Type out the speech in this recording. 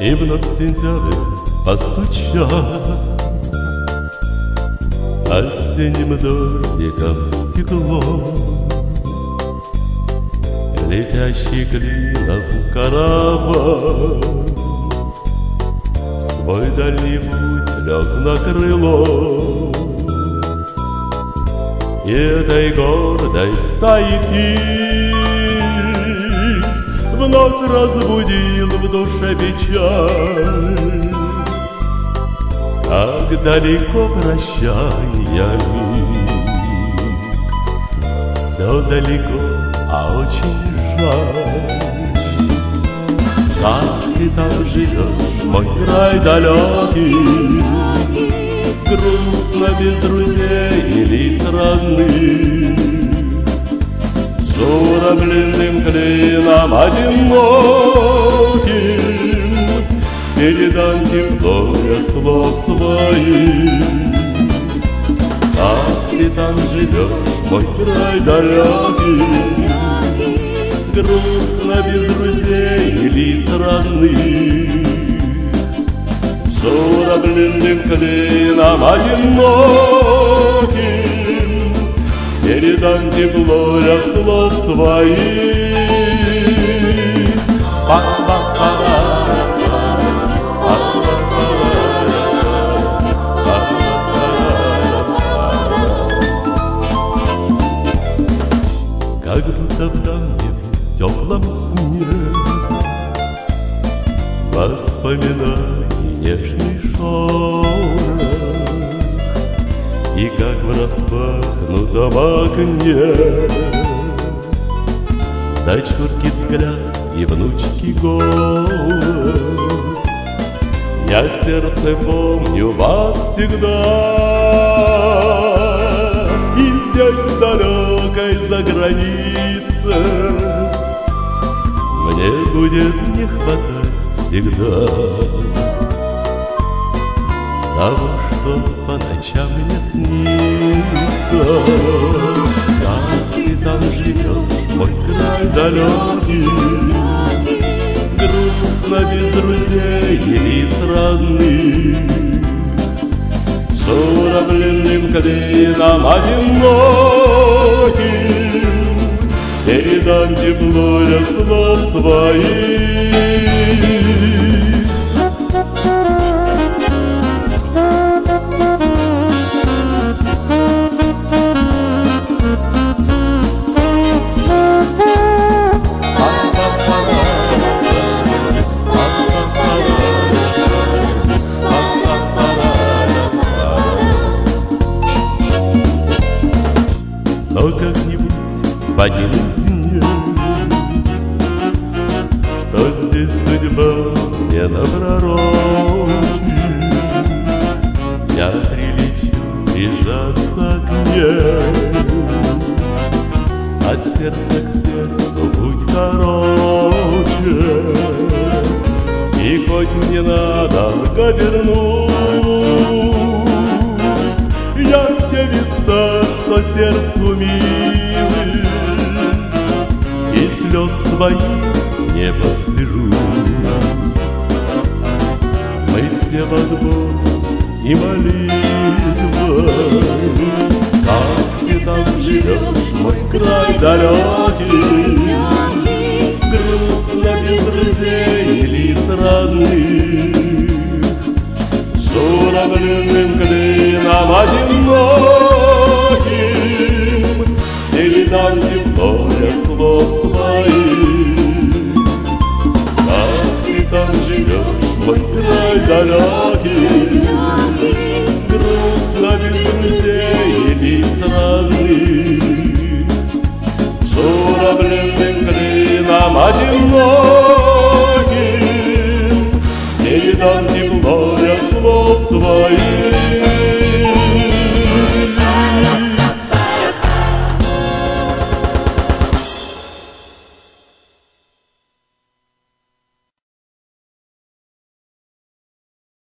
И вновь сентябрь постучал осенним дождиком стекло. Летящий клином караван свой дальний путь лег на крыло. И этой гордой стаи птиц вновь разбудил в душе печаль. Как далеко прощанья миг, все далеко, а очень жаль. Как ты там живешь, мой край далекий, грустно без друзей и лиц родных, журавлиным клином одиноким передам тепло я слов своих. Как ты там живешь, мой край далекий, грустно без друзей и лиц родных, журавлиным клином одиноким передам тепло я слов своих. Как будто в давнем теплом сне воспоминаний нежный шорох, и как в распахнутом окне дочурки взгляд и внучки голос. Я сердцем помню вас всегда, и здесь в далекой загранице мне будет не хватать всегда того, что по ночам мне снится. Как ты там живешь, мой край далекий, грустно без друзей и лиц родных, журавлиным клином одиноким передам тепло я слов своих. Но как-нибудь в один из дней, что здесь судьба мне напророчит, я прилечу прижаться к ней. От сердца к сердцу путь короче, и хоть мне надолго вернусь, я в те места, что сердцу милы, и слез своих не постыжусь. Мы все в отбор и молитвой. Как ты там живешь, мой край далекий, грустно без друзей и лиц родных, журавлиным клином одиноким передам тепло я слов своих. Как ты там живешь, мой край далекий, грустно без друзей и лиц родных,